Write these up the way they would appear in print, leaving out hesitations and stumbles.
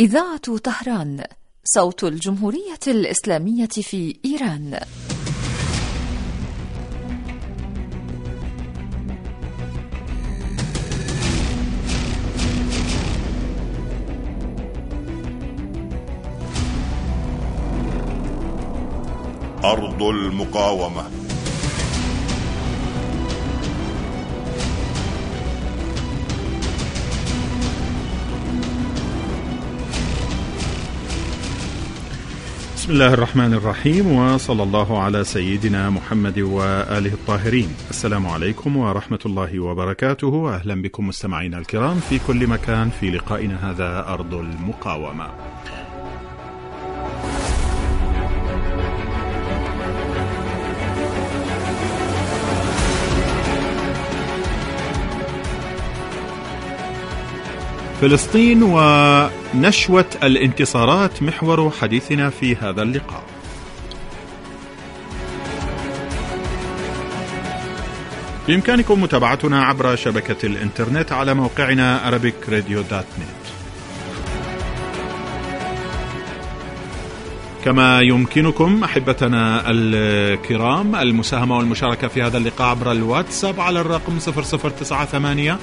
إذاعة طهران، صوت الجمهورية الإسلامية في إيران. أرض المقاومة. بسم الله الرحمن الرحيم، وصلى الله على سيدنا محمد وآله الطاهرين. السلام عليكم ورحمة الله وبركاته. أهلا بكم مستمعينا الكرام في كل مكان في لقائنا هذا أرض المقاومة. فلسطين ونشوة الانتصارات محور حديثنا في هذا اللقاء. بإمكانكم متابعتنا عبر شبكة الإنترنت على موقعنا arabicradio.net، كما يمكنكم أحبتنا الكرام المساهمة والمشاركة في هذا اللقاء عبر الواتساب على الرقم 0098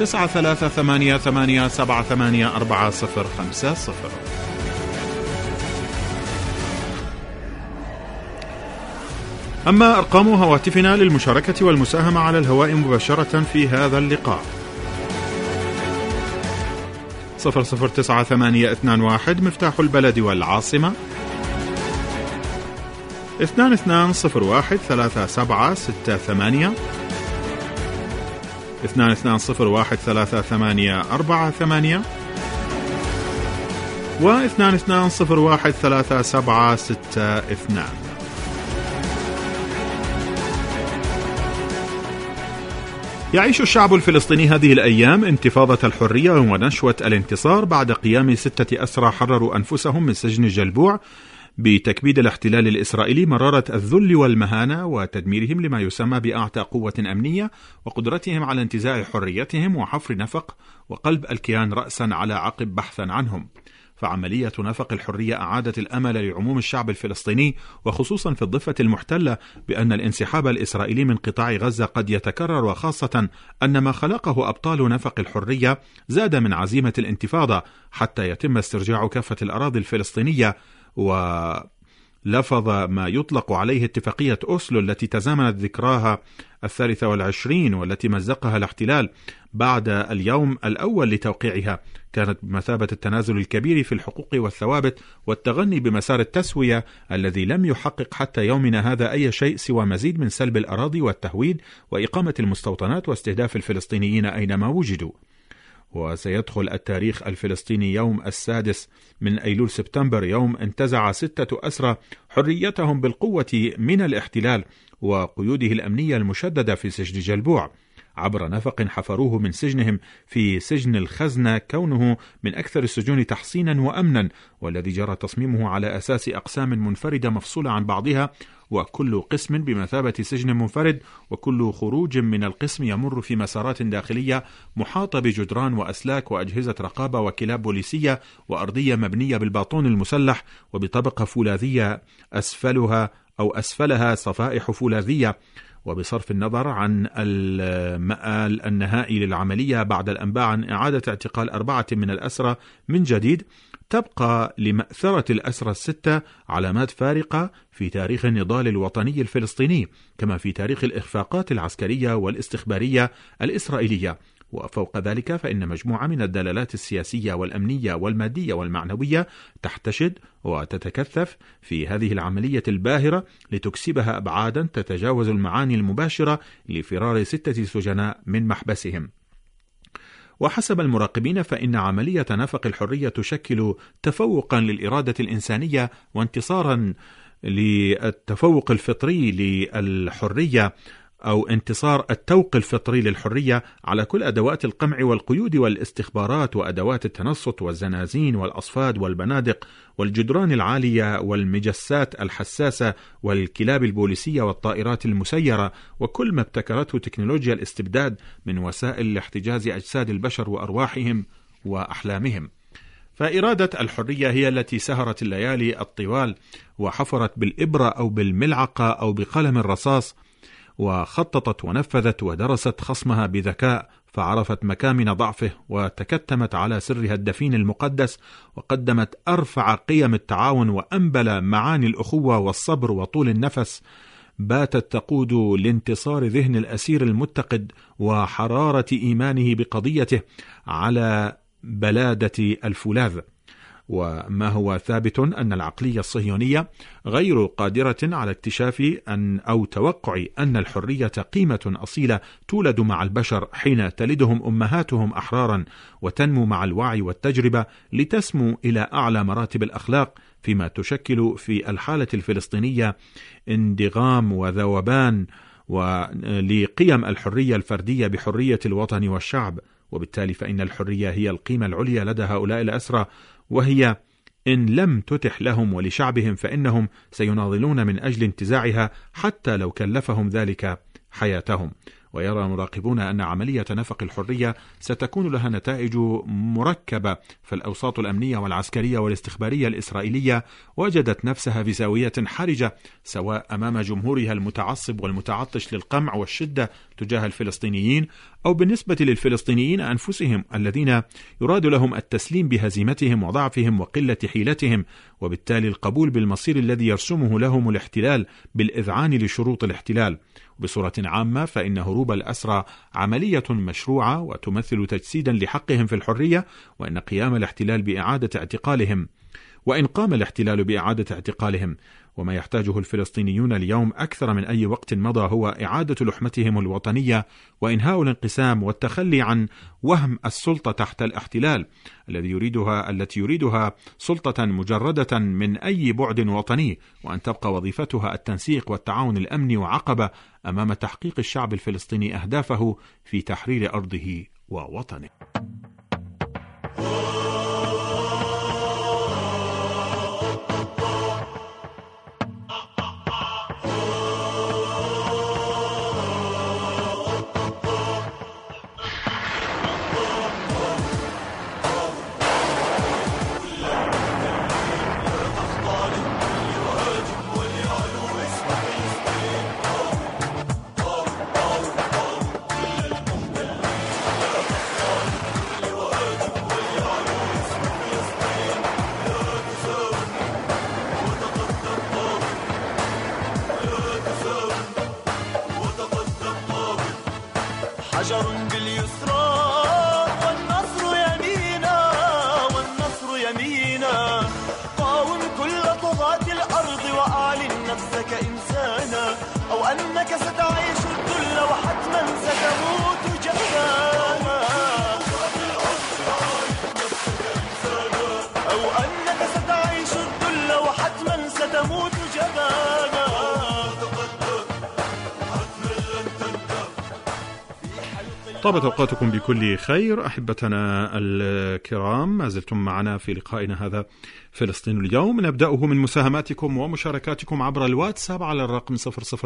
938 78450. أما أرقام هواتفنا للمشاركة والمساهمة على الهواء مباشرة في هذا اللقاء: 009821 مفتاح البلد والعاصمة، 22013768، 22013848، و 22013762. يعيش الشعب الفلسطيني هذه الأيام انتفاضة الحرية ونشوة الانتصار بعد قيام 6 أسرى حرروا أنفسهم من سجن الجلبوع بتكبيد الاحتلال الإسرائيلي مرارة الذل والمهانة وتدميرهم لما يسمى بأعتى قوة أمنية، وقدرتهم على انتزاع حريتهم وحفر نفق وقلب الكيان رأسا على عقب بحثا عنهم. فعملية نفق الحرية أعادت الأمل لعموم الشعب الفلسطيني، وخصوصا في الضفة المحتلة، بأن الانسحاب الإسرائيلي من قطاع غزة قد يتكرر، وخاصة أن ما خلقه أبطال نفق الحرية زاد من عزيمة الانتفاضة حتى يتم استرجاع كافة الأراضي الفلسطينية. ولفظ ما يطلق عليه اتفاقية أوسلو التي تزامنت ذكراها 23 والتي مزقها الاحتلال بعد اليوم الأول لتوقيعها، كانت بمثابة التنازل الكبير في الحقوق والثوابت والتغني بمسار التسوية الذي لم يحقق حتى يومنا هذا أي شيء سوى مزيد من سلب الأراضي والتهويد وإقامة المستوطنات واستهداف الفلسطينيين أينما وجدوا. وسيدخل التاريخ الفلسطيني يوم 6 من أيلول سبتمبر، يوم انتزع 6 أسرى حريتهم بالقوة من الاحتلال وقيوده الأمنية المشددة في سجن جلبوع عبر نفق حفروه من سجنهم في سجن الخزنة، كونه من أكثر السجون تحصينا وأمنا، والذي جرى تصميمه على أساس أقسام منفردة مفصولة عن بعضها، وكل قسم بمثابة سجن منفرد، وكل خروج من القسم يمر في مسارات داخلية محاطة بجدران وأسلاك وأجهزة رقابة وكلاب بوليسية، وأرضية مبنية بالباطون المسلح وبطبقة فولاذية أسفلها صفائح فولاذية. وبصرف النظر عن المآل النهائي للعملية بعد الأنباء عن إعادة اعتقال 4 من الأسرى من جديد، تبقى لمأثرة الأسرى 6 علامات فارقة في تاريخ النضال الوطني الفلسطيني، كما في تاريخ الإخفاقات العسكرية والاستخبارية الإسرائيلية. وفوق ذلك فإن مجموعة من الدلالات السياسية والأمنية والمادية والمعنوية تحتشد وتتكثف في هذه العملية الباهرة لتكسبها أبعادا تتجاوز المعاني المباشرة لفرار 6 سجناء من محبسهم. وحسب المراقبين فإن عملية نفق الحرية تشكل تفوقا للإرادة الإنسانية وانتصارا للتفوق الفطري للحرية، أو انتصار التوق الفطري للحرية على كل أدوات القمع والقيود والاستخبارات وأدوات التنصت والزنازين والأصفاد والبنادق والجدران العالية والمجسات الحساسة والكلاب البوليسية والطائرات المسيرة وكل ما ابتكرته تكنولوجيا الاستبداد من وسائل لاحتجاز أجساد البشر وأرواحهم وأحلامهم. فإرادة الحرية هي التي سهرت الليالي الطوال وحفرت بالإبرة أو بالملعقة أو بقلم الرصاص، وخططت ونفذت ودرست خصمها بذكاء، فعرفت مكامن ضعفه وتكتمت على سرها الدفين المقدس، وقدمت أرفع قيم التعاون وأنبل معاني الأخوة والصبر وطول النفس، باتت تقود لانتصار ذهن الأسير المتقد وحرارة إيمانه بقضيته على بلادة الفولاذ. وما هو ثابت أن العقلية الصهيونية غير قادرة على اكتشاف أو توقع أن الحرية قيمة أصيلة تولد مع البشر حين تلدهم أمهاتهم أحرارا، وتنمو مع الوعي والتجربة لتسمو إلى أعلى مراتب الأخلاق، فيما تشكل في الحالة الفلسطينية انضغام وذوبان لقيم الحرية الفردية بحرية الوطن والشعب. وبالتالي فإن الحرية هي القيمة العليا لدى هؤلاء الأسرى، وهي إن لم تتح لهم ولشعبهم فإنهم سيناضلون من أجل انتزاعها حتى لو كلفهم ذلك حياتهم. ويرى المراقبون أن عملية نفق الحرية ستكون لها نتائج مركبة، فالأوساط الأمنية والعسكرية والاستخبارية الإسرائيلية وجدت نفسها في زاوية حرجة، سواء أمام جمهورها المتعصب والمتعطش للقمع والشدة تجاه الفلسطينيين، أو بالنسبة للفلسطينيين أنفسهم الذين يراد لهم التسليم بهزيمتهم وضعفهم وقلة حيلتهم، وبالتالي القبول بالمصير الذي يرسمه لهم الاحتلال بالإذعان لشروط الاحتلال. بصورة عامة فإن هروب الأسرى عملية مشروعة وتمثل تجسيدا لحقهم في الحرية، وإن قيام الاحتلال بإعادة اعتقالهم وإن قام الاحتلال بإعادة اعتقالهم وما يحتاجه الفلسطينيون اليوم أكثر من أي وقت مضى هو إعادة لحمتهم الوطنية وإنهاء الانقسام والتخلي عن وهم السلطة تحت الاحتلال التي يريدها سلطة مجردة من أي بعد وطني، وأن تبقى وظيفتها التنسيق والتعاون الأمني وعقبة أمام تحقيق الشعب الفلسطيني أهدافه في تحرير أرضه ووطنه. حجر باليسرى والنصر يمينا والنصر يمينا، قاوم كل طغاة الأرض وأعلن نفسك إنسانا، أو أنك ستعيش الذل وحتما ستموت جبانا، أو أنك ستعيش الذل وحتما ستموت جبانا. طابت أوقاتكم بكل خير أحبتنا الكرام، ما زلتم معنا في لقائنا هذا فلسطين اليوم. نبدأه من مساهماتكم ومشاركاتكم عبر الواتساب على الرقم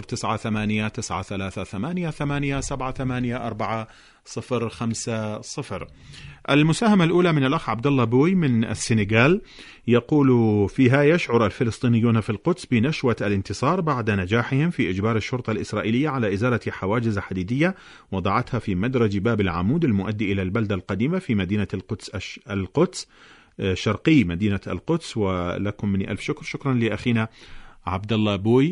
00989338484050. المساهمة الأولى من الأخ عبد الله بوي من السنغال، يقول فيها: يشعر الفلسطينيون في القدس بنشوة الانتصار بعد نجاحهم في إجبار الشرطة الإسرائيلية على إزالة حواجز حديدية وضعتها في مدرج باب العمود المؤدي إلى البلدة القديمة في مدينة القدس شرقي مدينة القدس. ولكم مني ألف شكر. شكرا لأخينا عبد الله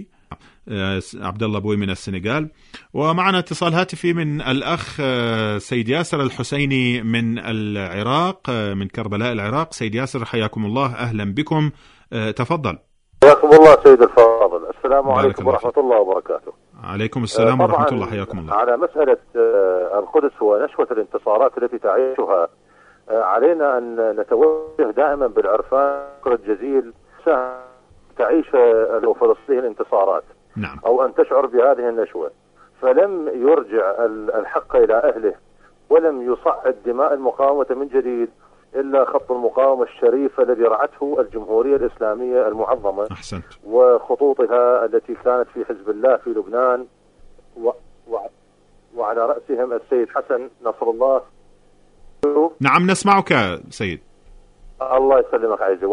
بوي من السنغال. ومعنا اتصال هاتفي من الأخ سيد ياسر الحسيني من العراق، من كربلاء العراق. سيد ياسر حياكم الله، أهلا بكم، تفضل. حياكم الله سيد الفاضل. السلام عليكم ورحمة الله وبركاته. عليكم السلام ورحمة الله، حياكم الله. على مسألة القدس ونشوة الانتصارات التي تعيشها، علينا أن نتوجه دائما بالعرفان الجزيل تعيش فلسطين الانتصارات، نعم، أو أن تشعر بهذه النشوة، فلم يرجع الحق إلى أهله ولم يصعد دماء المقاومة من جديد إلا خط المقاومة الشريف الذي رعته الجمهورية الإسلامية المعظمة. أحسنت. وخطوطها التي كانت في حزب الله في لبنان وعلى رأسهم السيد حسن نصر الله. نعم نسمعك سيد. الله يسلمك عزيزي.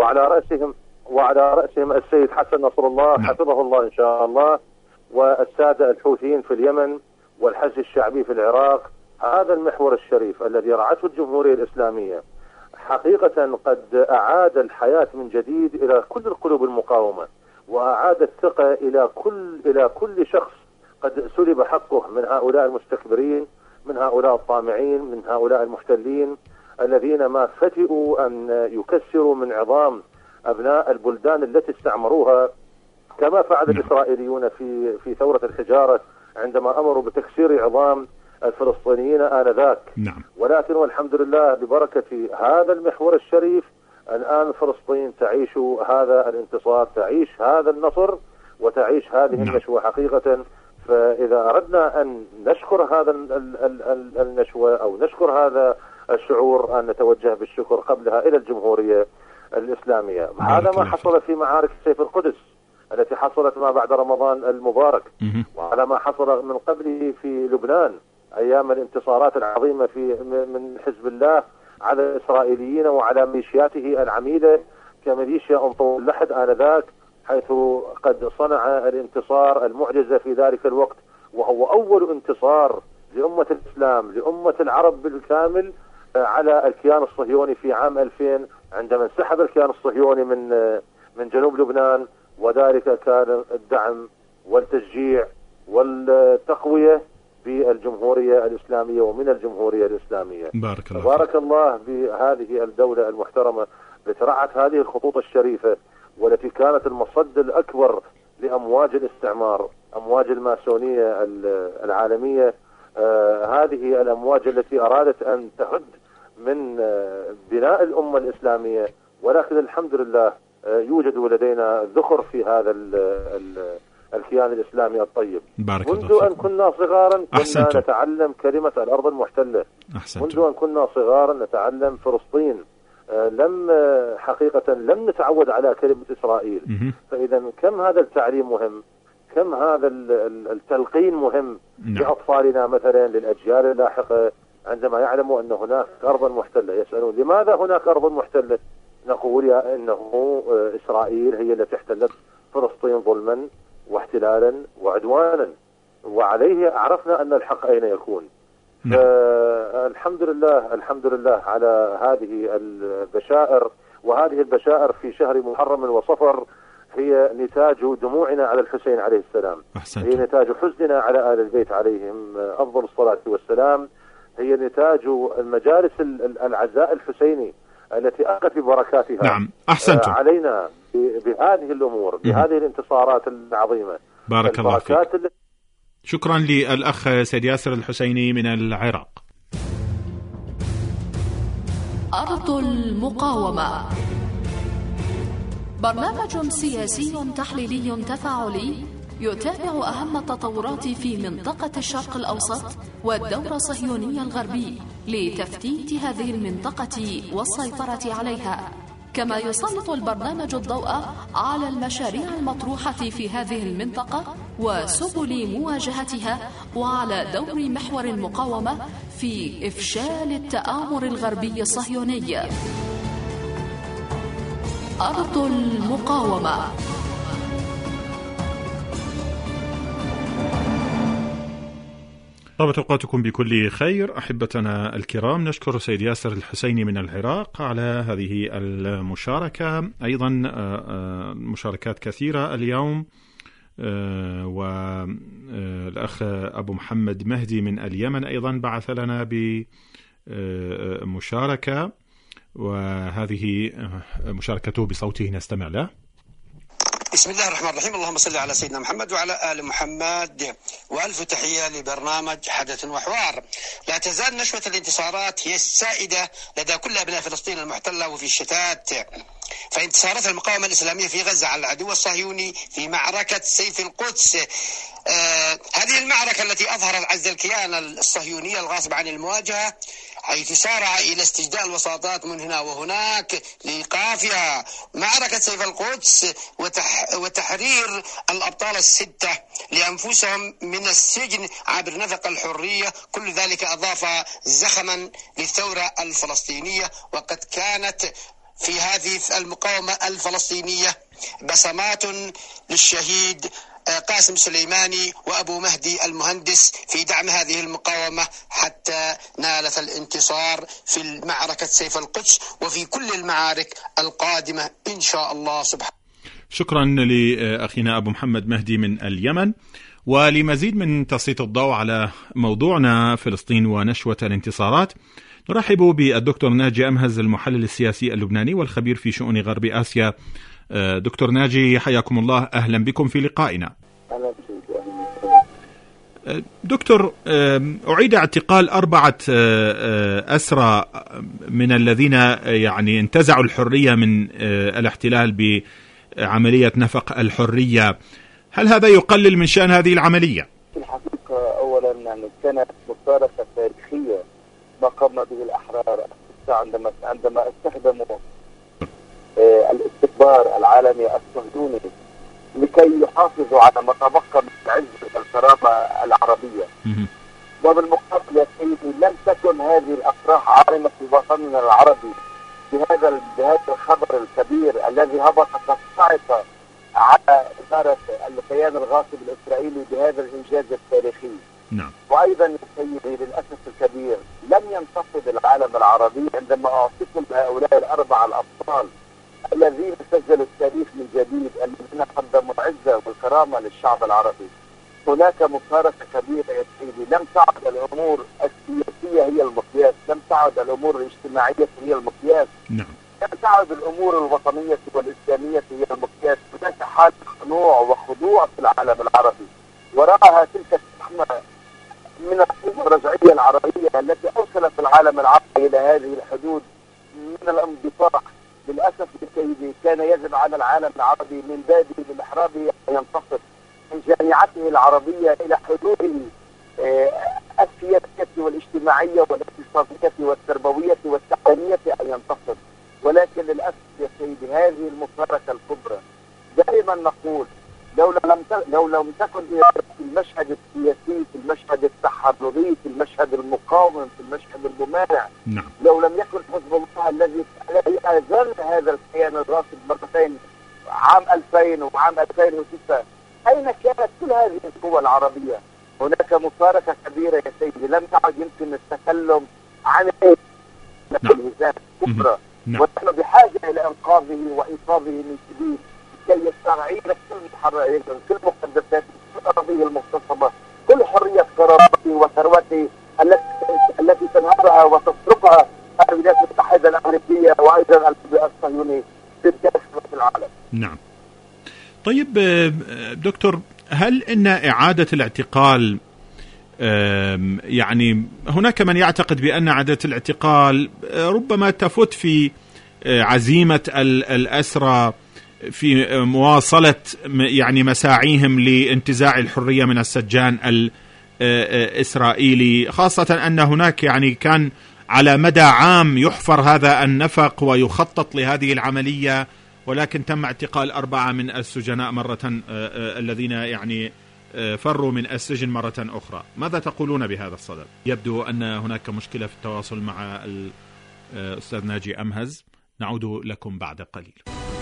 وعلى رأسهم السيد حسن نصر الله حفظه الله إن شاء الله، والسادة الحوثيين في اليمن، والحشد الشعبي في العراق. هذا المحور الشريف الذي رعته الجمهورية الإسلامية حقيقة قد أعاد الحياة من جديد إلى كل القلوب المقاومة، وأعاد الثقة إلى كل شخص قد سلب حقه من هؤلاء المستكبرين، من هؤلاء الطامعين، من هؤلاء المحتلين الذين ما فتئوا أن يكسروا من عظام أبناء البلدان التي استعمروها، كما فعل الإسرائيليون في ثورة الحجارة عندما أمروا بتكسير عظام الفلسطينيين آنذاك. ولكن والحمد لله ببركة هذا المحور الشريف الآن فلسطين تعيش هذا الانتصار، تعيش هذا النصر، وتعيش هذه النشوة حقيقة. فإذا أردنا أن نشكر هذا النشوة أو نشكر هذا الشعور، أن نتوجه بالشكر قبلها إلى الجمهورية الإسلامية. هذا ما حصل في معارك سيف القدس التي حصلت ما بعد رمضان المبارك، وعلى ما حصل من قبله في لبنان أيام الانتصارات العظيمة من حزب الله على الإسرائيليين وعلى ميليشياته العميدة كميليشيا أنطول اللحد آنذاك، حيث قد صنع الانتصار المعجزة في ذلك الوقت، وهو أول انتصار لأمة الإسلام، لأمة العرب بالكامل على الكيان الصهيوني في عام 2000 عندما انسحب الكيان الصهيوني من جنوب لبنان. وذلك كان الدعم والتشجيع والتقوية بالجمهورية الإسلامية ومن الجمهورية الإسلامية. بارك الله بهذه الدولة المحترمة التي رعت هذه الخطوط الشريفة، والتي كانت المصد الأكبر لأمواج الاستعمار، أمواج الماسونية العالمية. هذه الأمواج التي أرادت أن تهد من بناء الأمة الإسلامية، ولكن الحمد لله يوجد لدينا ذخر في هذا الكيان الإسلامي الطيب. منذ أن كنا صغارا كنا نتعلم كلمة الأرض المحتلة. منذ أن كنا صغارا نتعلم فلسطين. حقيقة لم نتعود على كلمة إسرائيل. فإذا كم هذا التعليم مهم، كم هذا التلقين مهم لأطفالنا مثلا، للأجيال اللاحقة، عندما يعلموا أن هناك أرض محتلة يسألون لماذا هناك أرض محتلة؟ نقول إنه إسرائيل هي التي احتلت فلسطين ظلما واحتلالا وعدوانا، وعليه عرفنا أن الحق أين يكون. الحمد لله على هذه البشائر، وهذه البشائر في شهر محرم وصفر هي نتاج دموعنا على الحسين عليه السلام. هي نتاج حزننا على آل البيت عليهم أفضل الصلاة والسلام. هي نتاج المجالس العزاء الحسيني التي أخذت ببركاتها علينا بهذه الأمور، بهذه الانتصارات العظيمة. بارك الله فيك. شكرا للأخ سيد ياسر الحسيني من العراق. أرض المقاومة، برنامج سياسي تحليلي تفاعلي يتابع أهم التطورات في منطقة الشرق الأوسط والدور الصهيوني الغربي لتفتيت هذه المنطقة والسيطرة عليها، كما يسلط البرنامج الضوء على المشاريع المطروحة في هذه المنطقة وسبل مواجهتها، وعلى دور محور المقاومة في إفشال التآمر الغربي الصهيوني. أرض المقاومة. طابت أوقاتكم بكل خير أحبتنا الكرام. نشكر سيد ياسر الحسيني من العراق على هذه المشاركة، أيضا مشاركات كثيرة اليوم، والأخ أبو محمد مهدي من اليمن أيضا بعث لنا بمشاركة، وهذه مشاركته بصوته نستمع له. بسم الله الرحمن الرحيم. اللهم صل على سيدنا محمد وعلى آل محمد، وألف تحية لبرنامج حدث وحوار. لا تزال نشوة الانتصارات هي السائدة لدى كل أبناء فلسطين المحتلة وفي الشتات. فانتصارات المقاومة الإسلامية في غزة على العدو الصهيوني في معركة سيف القدس، هذه المعركة التي أظهرت عجز الكيان الصهيوني الغاصب عن المواجهة، حيث سارع إلى استجداء الوساطات من هنا وهناك لإيقافها. معركة سيف القدس وتحرير الأبطال الستة لأنفسهم من السجن عبر نفق الحرية، كل ذلك أضاف زخما للثورة الفلسطينية. وقد كانت في هذه المقاومة الفلسطينية بصمات للشهيد قاسم سليماني وأبو مهدي المهندس في دعم هذه المقاومة حتى نالت الانتصار في معركة سيف القدس وفي كل المعارك القادمة إن شاء الله سبحانه. شكرا لأخينا أبو محمد مهدي من اليمن. ولمزيد من تسليط الضوء على موضوعنا فلسطين ونشوة الانتصارات، نرحب بالدكتور ناجي أمهز المحلل السياسي اللبناني والخبير في شؤون غرب آسيا. دكتور ناجي حياكم الله، أهلا بكم في لقائنا. دكتور، أعيد اعتقال 4 أسرى من الذين يعني انتزعوا الحرية من الاحتلال بعملية نفق الحرية. هل هذا يقلل من شأن هذه العملية؟ في الحقيقة أولا يعني كانت مشاركة تاريخية ما قام به الأحرار عندما استخدموا الاستكبار العالمي الصهيوني لكي يحافظوا على ما تبقى من العز والكرامة العربية. وبالمقابل يا سيدي لم تكن هذه الأفراح عالمة في وطننا العربي بهذا الخبر الكبير الذي هبط كالصاعقة على إدارة الكيان الغاصب الإسرائيلي بهذا الإنجاز التاريخي. نعم. وأيضا يا سيدي للأسف الكبير لم ينتفض العالم العربي عندما أعطيكم هؤلاء ال4 الأبطال الذين سجلوا التاريخ من جديد، الذين قدموا العزة والكرامة للشعب العربي. هناك مشاركة كبيرة يا سيدي، لم تعد الأمور السياسية هي المقياس، لم تعد الأمور الاجتماعية هي المقياس. نعم. لم تعد الأمور الوطنية والإسلامية هي المقياس. هناك حالة خنوع وخضوع في العالم العربي وراءها تلك الزحمة من القوة الرجعية العربية التي أوصلت العالم العربي إلى هذه الحدود من الانبطاح. للأسف الشديد كان يجب على العالم العربي من بابه بمحرابه أن ينتصر، من جامعته العربية إلى حدوده السياسية والاجتماعية والاقتصادية والتربوية والتعليمية أن ينتصر. ولكن للأسف يا سيدي هذه المشاركة الكبرى دائما نقول لو لم تكن في المشهد السياسي، في المشهد التحرري، في المشهد المقاوم، في المشهد الممانع. نعم. لو لم يكن حزب الله الذي أزال هذا الكيان الراسب مرتين عام 2000 وعام 2006، أين كانت كل هذه القوى العربية؟ هناك مشاركة كبيرة يا سيدي، لم يعد يمكن التكلم عن الهزام كبرى. ونحن بحاجة إلى إنقاذه وإنقاذه من شديد كي يستعيد كل مقدساته، كل أراضيه المغتصبة، كل حرية كرامته وثروته التي تنهبها وتسرقها الولايات المتحدة الأمريكية وأيضا الصهيوني بكافة العالم. نعم. طيب دكتور، هل إن إعادة الاعتقال يعني هناك من يعتقد بأن إعادة الاعتقال ربما تفت في عزيمة الأسرى في مواصلة يعني مساعيهم لانتزاع الحرية من السجان الإسرائيلي، خاصة أن هناك يعني كان على مدى عام يحفر هذا النفق ويخطط لهذه العملية، ولكن تم اعتقال 4 من السجناء مرة الذين يعني فروا من السجن مرة أخرى. ماذا تقولون بهذا الصدد؟ يبدو أن هناك مشكلة في التواصل مع الأستاذ ناجي أمهز. نعود لكم بعد قليل.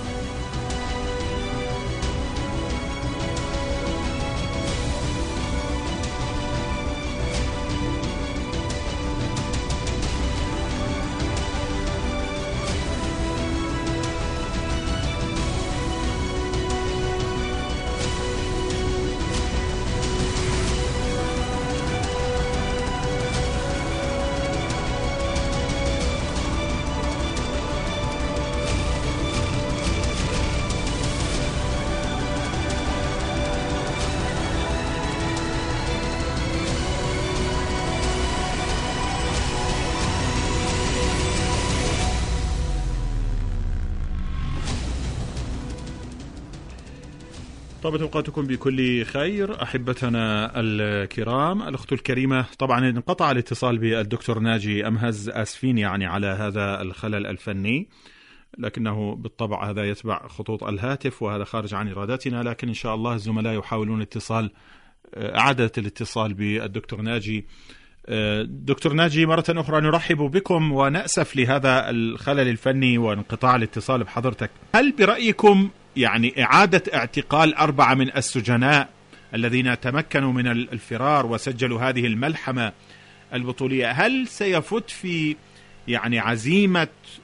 طابت أوقاتكم بكل خير أحبتنا الكرام. الأخت الكريمة، طبعا انقطع الاتصال بالدكتور ناجي أمهز، آسفين يعني على هذا الخلل الفني، لكنه بالطبع هذا يتبع خطوط الهاتف وهذا خارج عن إرادتنا، لكن إن شاء الله الزملاء يحاولون إعادة الاتصال بالدكتور ناجي دكتور ناجي، مرة أخرى نرحب بكم ونأسف لهذا الخلل الفني وانقطاع الاتصال بحضرتك. هل برأيكم يعني إعادة اعتقال 4 من السجناء الذين تمكنوا من الفرار وسجلوا هذه الملحمة البطولية، هل سيفت في يعني عزيمة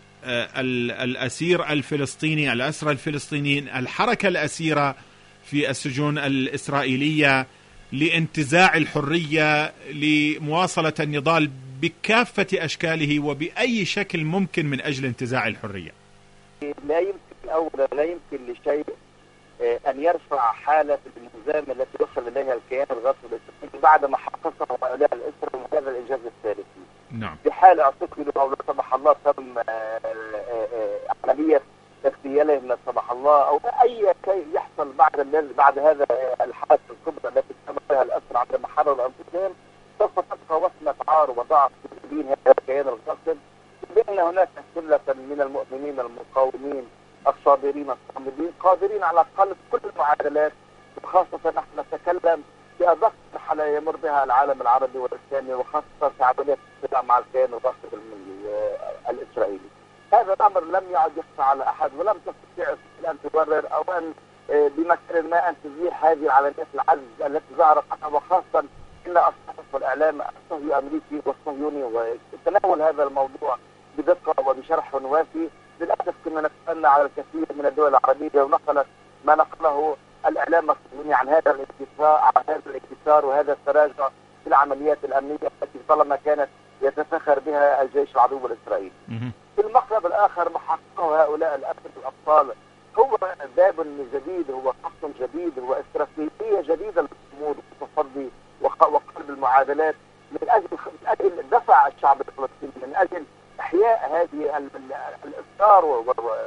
الأسير الفلسطيني، الأسرى الفلسطينيين، الحركة الأسيرة في السجون الإسرائيلية لانتزاع الحرية، لمواصلة النضال بكافة أشكاله وبأي شكل ممكن من أجل انتزاع الحرية؟ لا يمكن أولا، لا يمكن لشيء أن يرفع حالة الملزمة التي وصل إليها الكيان الغاصب الإسرائيلي بعد ما حققه هؤلاء الأسرى من هذا الإنجاز الثالثي. نعم. في حال اعتقلوا أو لا سمح الله تم عملية اغتيالهم لا سمح الله، أو أي شيء يحصل بعد هذا الحادث الكبرى التي تم بها الأسرى عندما حرروا أنفسهم، سوف تبقى وصمة عار وضعف في دين هذا الكيان الغاصب، بأن هناك ثلة من المؤمنين المقاومين الصابرين الصامدين قادرين على قلب كل المعادلات، وخاصة نحن نتكلم في أدق مرحلة يمر بها العالم العربي والإسلامي، وخاصة في عملية الصراع مع الكيان الغاصب الإسرائيلي. هذا الأمر لم يعد يخفى على أحد، ولم تستطيع أن تبرر أو أن بمكان ما أن تزيح هذه العمليات العجز التي ظهرت عنها، وخاصة إن الصحف والإعلام الصهيوني الأمريكي والصهيوني وتناول هذا الموضوع بدقة وبشرح وافي. للأسف كنا نتأنى على الكثير من الدول العربية ونقلت ما نقله الإعلام الصهيوني عن هذا الانكسار وهذا التراجع في العمليات الأمنية التي طالما كانت يتفخر بها الجيش العدو الإسرائيلي. في المقلب الآخر ما حققه هؤلاء الأسر الأبطال هو باب جديد، هو خط جديد، هو استراتيجية جديدة للصمود والتصدي وقلب المعادلات من أجل دفع الشعب الفلسطيني، من أجل إحياء هذه الإصرار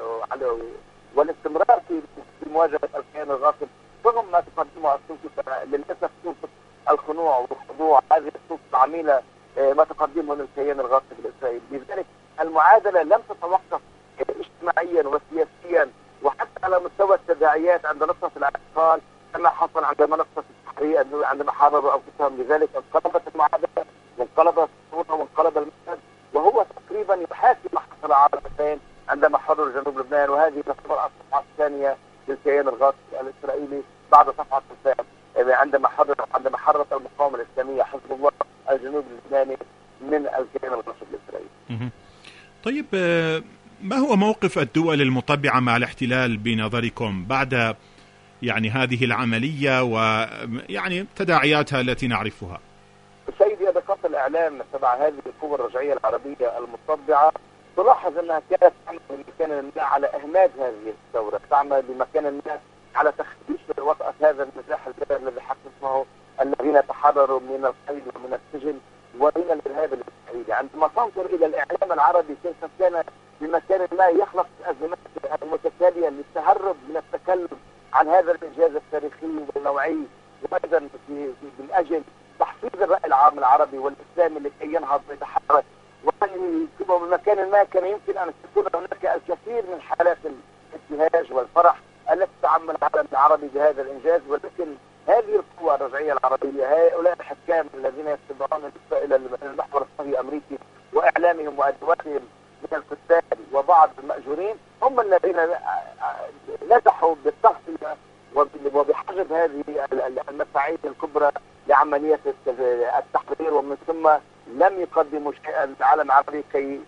والاستمرار في مواجهة الكيان الغاصب، رغم ما تقدمه السلطة للأسف سلطة الخنوع والخضوع، هذه السلطة العميلة ما تقدمه للكيان الغاصب الإسرائيلي. لذلك المعادلة لم تتوقف اجتماعيا وسياسيا وحتى على مستوى التداعيات عند نقطة الاعتقال كما حصل عند منصة التحرير عندما حرروا أنفسهم. لذلك انقلبت المعادلة وانقلبت الصورة وانقلب المشهد، وهو تقريبا يحاكي ما حصل على حسين عندما حرر جنوب لبنان، وهذه تعتبر الصفحة الثانية للكيان الغاصب الإسرائيلي بعد صفحة حسين عندما حررت المقاومة الإسلامية حزب الله الجنوب اللبناني من الكيان الغاصب الإسرائيلي. طيب، ما هو موقف الدول المطبعة مع الاحتلال بنظركم بعد يعني هذه العملية ويعني تداعياتها التي نعرفها؟ سيدي، دقات الإعلام تبع هذه القوى الرجعية العربية المطبعة تلاحظ أنها كانت تعمل بمكان ما على إهمال هذه الثورة، تعمل بمكان ما على تخفيف وطأة هذا النزاح الذي حققه الذين تحرروا من القيد ومن السجن ومن الإرهاب الإسرائيلي. عندما تنظر إلى الإعلام العربي كيف كان بمكان ما يخلق الأزمات المتتالية للتهرب من التكلم عن هذا الإنجاز التاريخي والنوعي، وأيضا من أجل تحفيظ الرأي العام العربي والإسلامي لكي ينهض ويتحرك، وبمكان ما كان يمكن أن تكون هناك الكثير من حالات الابتهاج والفرح التي تعمل العالم العربي بهذا الإنجاز. ولكن هذه القوى الرجعية العربية، هؤلاء الحكام الذين يتبعون إلى المحور الصهيوني الأمريكي وإعلامهم وأدواتهم من الكتاب وبعض المأجورين، هم الذين نجحوا بالتغطية وبحجب هذه المساعي الكبرى لعملية التحرير، ومن ثم لم يقدموا شيئا للعالم العربي كي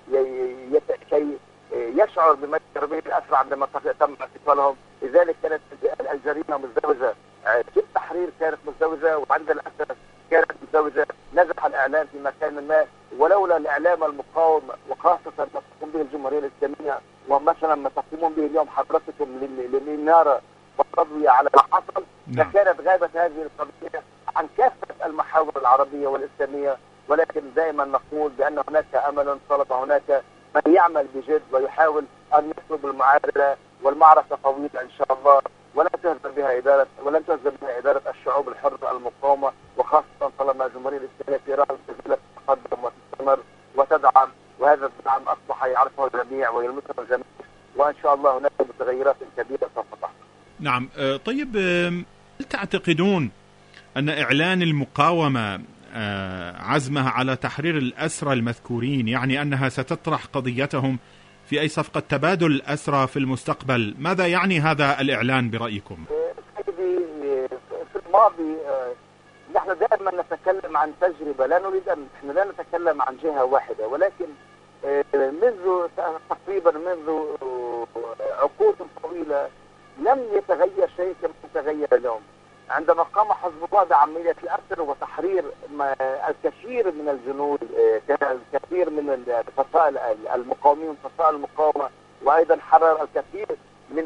يشعر بما يشعر به الأسرى عندما تم اعتقالهم. لذلك كانت الجريمة مزدوجة في التحرير، كانت مزدوجة، وعند الأسرى كانت مزدوجة. نجح الإعلام في مكان ما، ولولا الإعلام المقاوم وخاصة ما تقوم به الجمهورية الإسلامية ومثلا ما تقومون به اليوم حضرتكم للإنارة والتضوية على ما حصل، لكانت غابت هذه القضية عن كافة المحاور العربية والإسلامية. ولكن دائما نقول بأن هناك أمل طالما هناك من يعمل بجد ويحاول أن يطلب المعادلة، والمعركة طويلة إن شاء الله، ولن تهزم بها إدارة الشعوب الحرة المقاومة، وخاصة طالما الجمهورية الإسلامية في إيران تتقدم وتستمر وتدعم، وهذا الدعم أصبح يعرفه الجميع ويلمسه الجميع، وإن شاء الله هناك متغيرات كبيرة سوف تحصل. نعم. طيب، هل تعتقدون أن إعلان المقاومة عزمها على تحرير الأسرى المذكورين، يعني أنها ستطرح قضيتهم في أي صفقة تبادل الأسرى في المستقبل. ماذا يعني هذا الإعلان برأيكم؟ سيدي، في الماضي نحن دائما نتكلم عن تجربة، لا نريد أن نحن لا نتكلم عن جهة واحدة، ولكن منذ تقريبا منذ عقود طويلة لم يتغير شيء كما يتغير اليوم. عندما قام حزب الله بعملية الأسر وتحرير الكثير من الجنود، الكثير من فصائل المقاومين فصائل المقاومة، وأيضا حرر الكثير من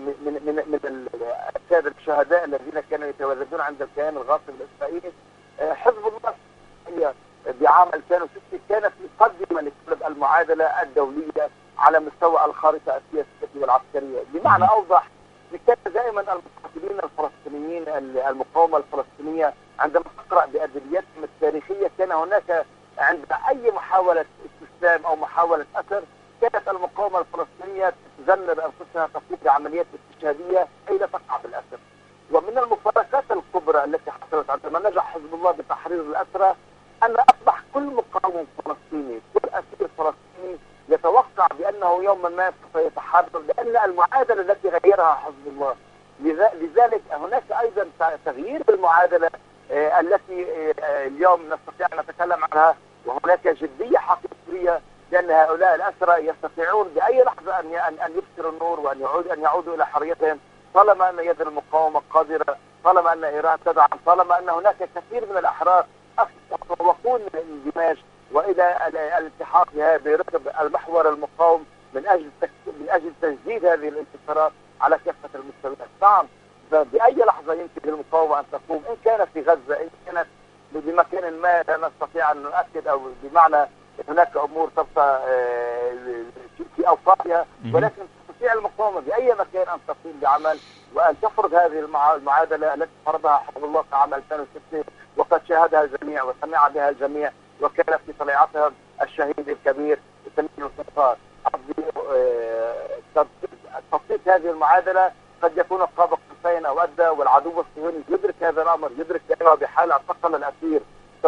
السادة الشهداء الذين كانوا يتواجدون عند الكيان الغاصب الإسرائيلي. حزب الله بعام 2006 كانت مقدمة لقلب المعادلة الدولية على مستوى الخارطة السياسية والعسكرية. بمعنى أوضح، كان دائما المقاتلين الفلسطينيين المقاومة الفلسطينية عندما تقرأ بأدبياتهم التاريخية كان هناك عند أي محاولة استسلام أو محاولة أسر كانت المقاومة الفلسطينية تتذنب أنفسها تقوم بعمليات استشهادية كي لا تقع بالأسر. ومن المفارقات الكبرى التي حصلت عندما نجح حزب الله بتحرير الأسرى أن أصبح كل مقاوم فلسطيني، كل أسير فلسطيني يتوقع بأنه يوما ما سوف يتحرر، لأن المعادلة التي غيرها حزب الله. لذلك هناك أيضا تغيير بالمعادلة التي اليوم نستطيع أن نتكلم عنها، وهناك جدية حقيقية، لأن هؤلاء الأسرى يستطيعون بأي لحظة أن يبصروا النور وأن يعودوا إلى حريتهم، طالما أن يد المقاومة قادرة، طالما أن إيران تدعم، طالما أن هناك كثير من الأحرار يتطوقون من الاندماج وإلى الالتحاق بركب المحور المقاوم من أجل تجديد هذه الانتصارات على كافة المستويات. نعم، بأي لحظة يمكن للمقاومة أن تقوم، إن كانت في غزة، إن كانت بمكان ما لا نستطيع أن نؤكد، أو بمعنى هناك أمور تبقى في أوقاتها، ولكن تستطيع المقاومة بأي مكان أن تقوم بعمل وأن تفرض هذه المعادلة التي فرضها حزب الله في عام 2006، وقد شاهدها الجميع وسمع بها الجميع، وكان في طليعتها الشهيد الكبير سمير القنطار. تطبيق هذه المعادلة قد يكون قاب قوسين أو أدنى، والعدو الصهيوني يدرك هذا الأمر، يدرك أنه بحال اعتقل الأسير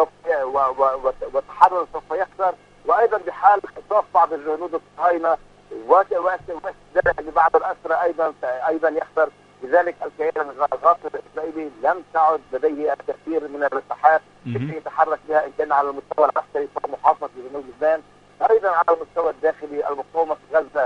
وتحرر سوف يخسر، وأيضا بحال خطاف بعض الجنود الصهاينة واستدراج لبعض الأسرى أيضا يخسر. لذلك الكيان الغاصب الإسرائيلي لم تعد لديه الكثير من المساحات التي يتحرك بها، إن كان على المستوى العسكري محافظة بجنوب لبنان، أيضا على المستوى الداخلي المقاومة في غزة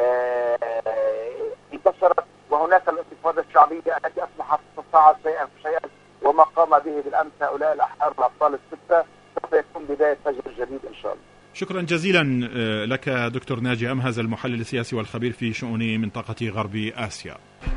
انتشرت، وهناك الانتفاضة الشعبية التي أصبحت تتصاعد شيئا فشيئا، وما قام به بالأمس هؤلاء الأحرار الأبطال الستة سوف يكون بداية فجر جديد إن شاء الله. شكرا جزيلا لك دكتور ناجي أمهز، المحلل السياسي والخبير في شؤون منطقة غرب آسيا.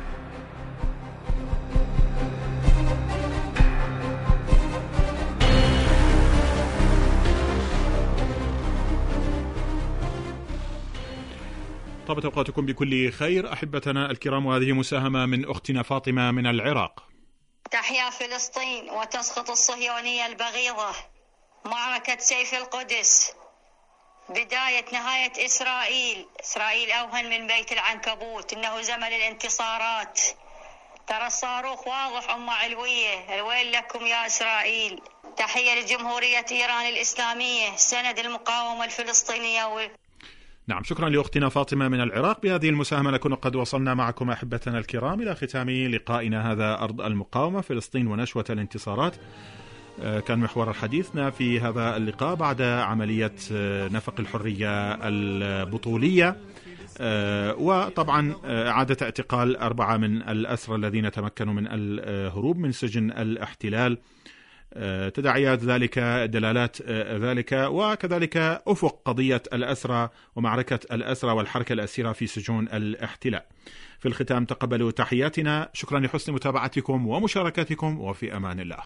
طابت أوقاتكم بكل خير أحبتنا الكرام، وهذه مساهمة من أختنا فاطمة من العراق. تحيا فلسطين وتسقط الصهيونية البغيضة. معركة سيف القدس، بداية نهاية إسرائيل أوهن من بيت العنكبوت، إنه زمن الانتصارات. ترى الصاروخ واضح علوية، الويل لكم يا إسرائيل. تحية لجمهورية إيران الإسلامية، سند المقاومة الفلسطينية. نعم، شكرا لأختنا فاطمة من العراق. بهذه المساهمة نكون قد وصلنا معكم أحبتنا الكرام إلى ختام لقائنا هذا أرض المقاومة، فلسطين ونشوة الانتصارات. كان محور حديثنا في هذا اللقاء بعد عملية نفق الحرية البطولية، وطبعا إعادة اعتقال 4 من الأسرى الذين تمكنوا من الهروب من سجن الاحتلال، تداعيات ذلك، دلالات ذلك، وكذلك أفق قضية الأسرى ومعركة الأسرى والحركة الأسيرة في سجون الاحتلال. في الختام تقبلوا تحياتنا، شكرا لحسن متابعتكم ومشاركتكم، وفي أمان الله.